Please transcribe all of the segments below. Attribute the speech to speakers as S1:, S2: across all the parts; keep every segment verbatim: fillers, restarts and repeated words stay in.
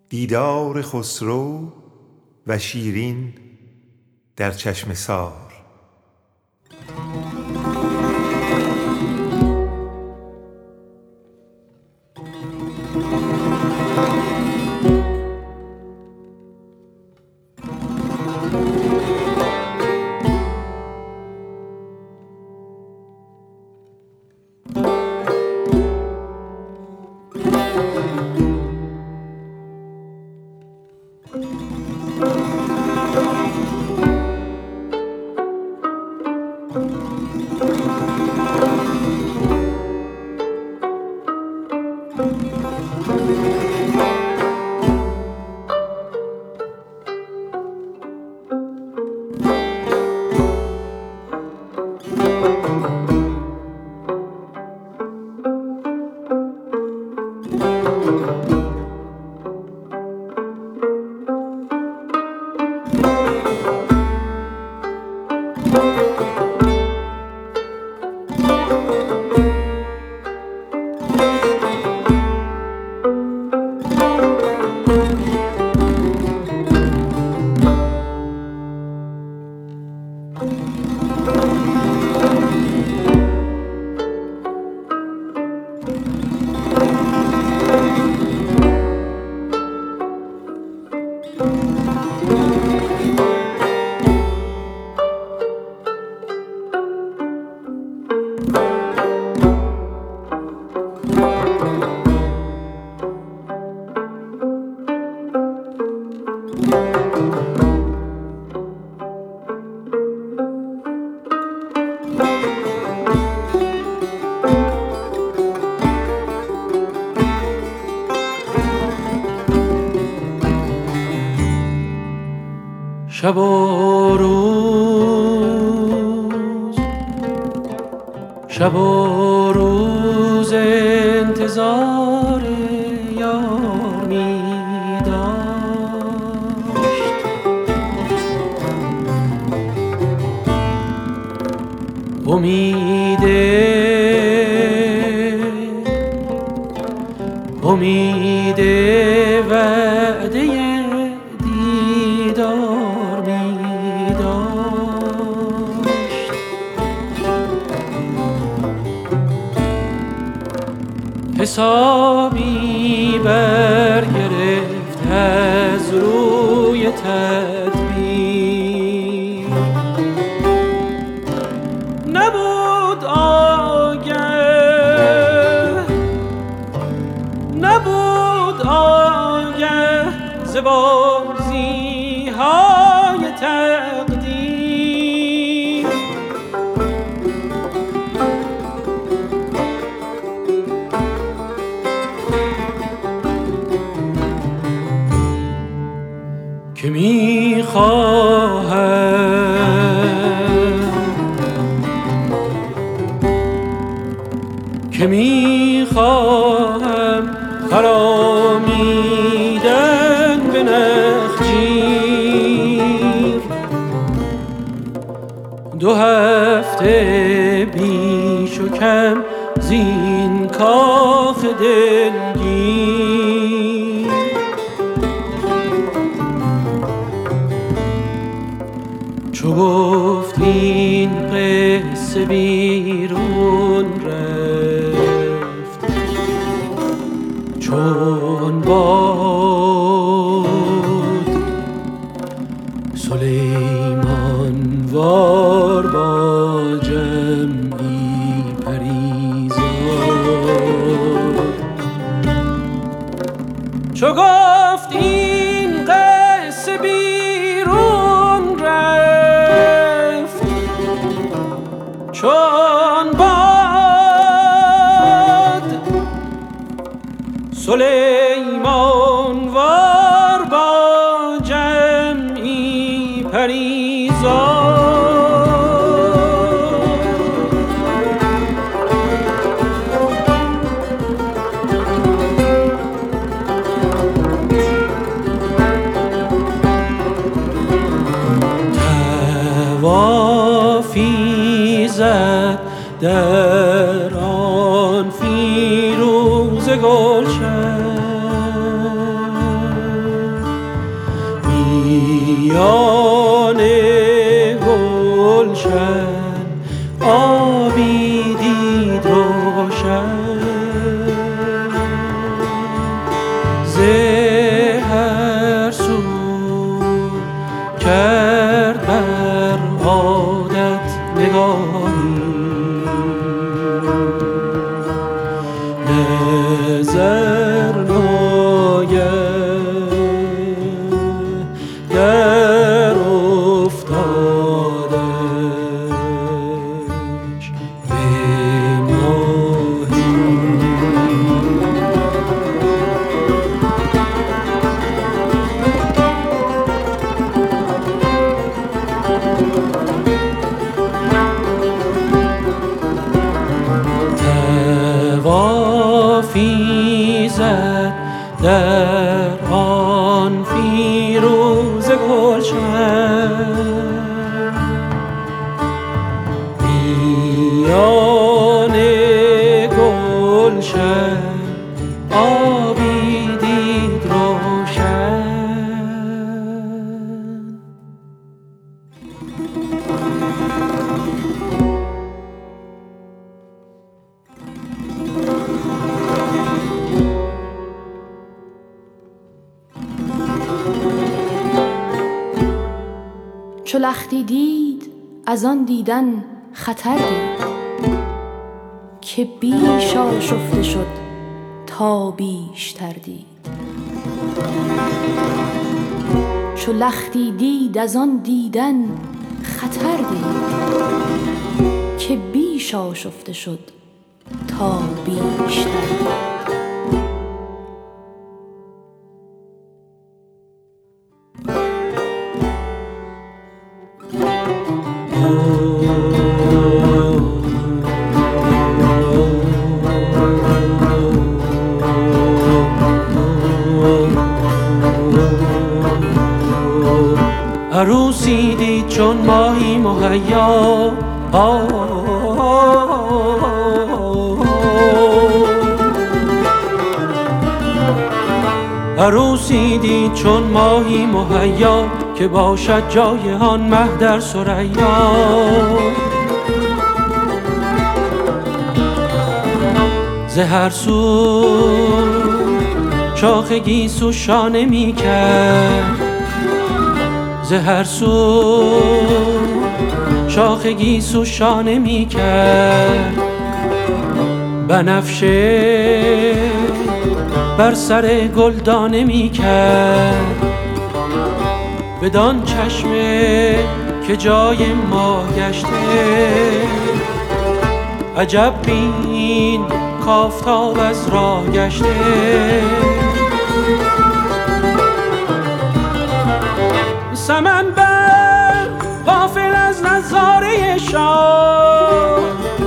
S1: دیدار خسرو و شیرین در چشم سار.
S2: شب و روز شب و روز انتظار یار می داشت. امید امید وعده دیدار می داشت. حسابی برگرفت از روی تدبیر، نبود آگه نبود آگه ز بازی های تقدیر. که می خواهم که می خواهم خرامیدن به نخجیر. دو هفته بیش و کم زین کاخ دلگیر. چو گفت این قصه بیرون رفت، چون باد سلیمان وار با جمعی پریزاد. چو گفت این قصه بیرون رفت، چون باد سلیمان وار با جمعی پریزاد. طوافی زد در آن فیروزه گلشن، میان گلشن آبی دید روشن، ز هر سو کرد بر عادت نگاهی، نظر ناید در افتادش به ماهی. طوافی زد در آن فیروز گلشن، میان گلشن آبی دید روشن.
S3: چو لختی دید از آن دیدن خطر دید، که بیش آشفته شد تا بیشتر دید. چو لختی دید از آن دیدن خطر دید، که بیش آشفته شد تا بیشتر دید.
S2: عروسی دید چون ماهی مهیا، عروسی دید چون ماهی مهیا، که باشد جای آن مه در ثریا. ز هر سو شاخ گیسو شانه می کرد، ز هر سو شاخ گیسو شانه می کرد. بنفشه بر سر گلدانه می کرد، بدان چشمه که جای ما گشته. عجب بین کافتاب از راه گشته. سمن بر غافل از نظاره شاه،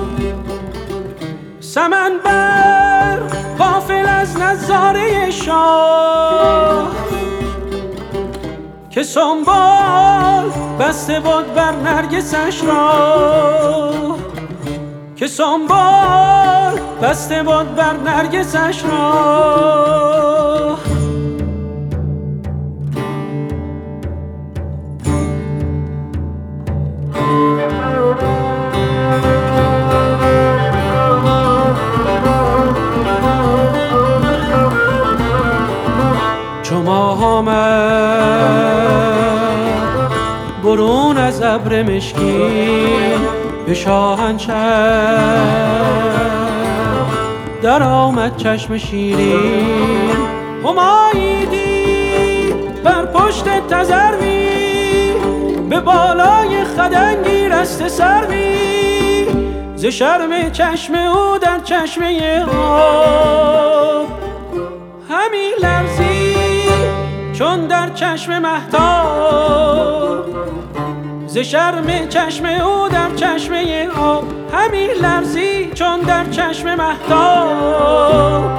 S2: سمن بر غافل از نظاره شاه، که سنبال بسته بود بر نرگسش را، که سنبال بسته بود بر نرگسش را. چو ماه آمد برون از ابر مشکین، به شاهنشهر در آمد چشم شیرین. همایی دید بر پشت تذروی، به بالای خدنگی رسته سروی. ز شرم چشم او در چشمه آب همی لرزی چون در چشم مهتاب. ز شرم چشم او در چشمه آب همی لرزی چون در چشم مهتاب.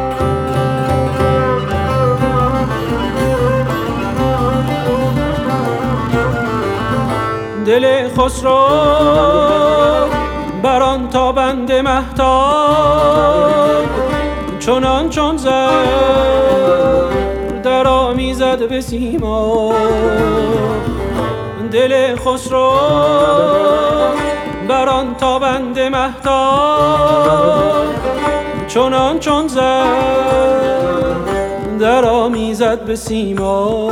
S2: دل خسرو بران تابند مهتاب، چنان چون زر در در آمیزد به سیما. دل خسرو بران تابند مهتاب چنان چون زد در آمیزد به سیما.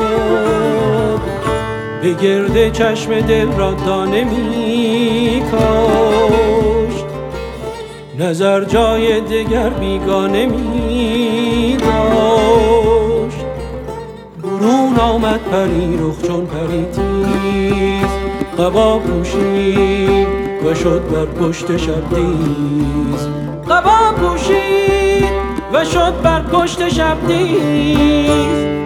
S2: به گرد چشم دل را دانه می کاشت، نظر جای دگر بیگانه می داشت. برون آمد پری رخ چون پری تیز، قبا پوشید و شد بر پشت شبدیز. قبا پوشید و شد بر پشت شبدیز.